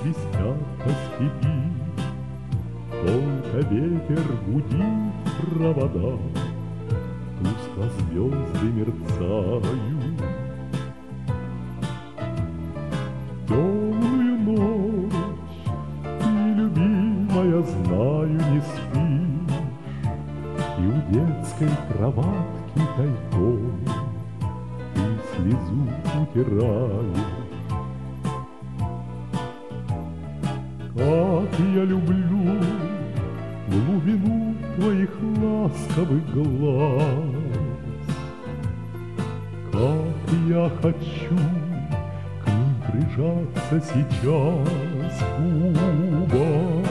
свистят по степи, только ветер гудит в проводах, тускло звезды мерцают. Темную ночь ты, любимая, знаю, не спишь, и у детской кроватки тайком ты слезу утираешь. Как я люблю глубину твоих ласковых глаз, как я хочу к ним прижаться сейчас губами.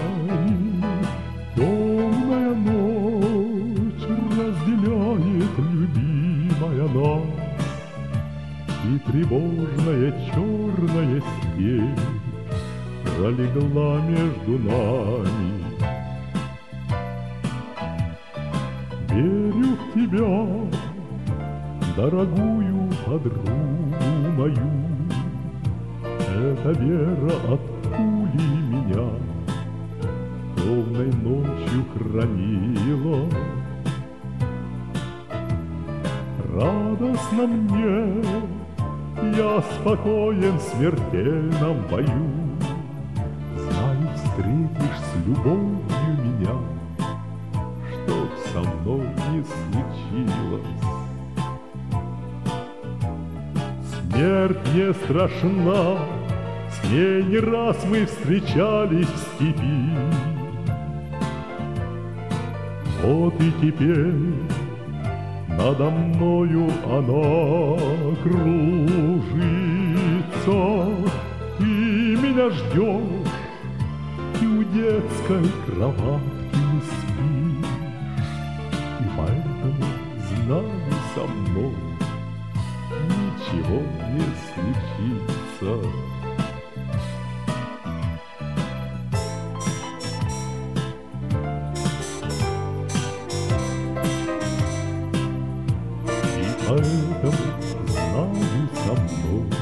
Темная ночь разделяет, любимая, нас, и тревожная черная степь пролегла между нами. Верю в тебя, дорогую подругу мою, эта вера от пули меня темной ночью хранила. Радостно мне, я спокоен в смертельном бою, знаю, встретишь с любовью меня, чтоб со мной не случилось. Смерть не страшна, с ней не раз мы встречались в степи. Вот и теперь надо мною она кружится. Ты меня ждешь, и у детской кроватки не спишь, и поэтому знаю, со мной ничего не случится. И поэтому знаю, со мной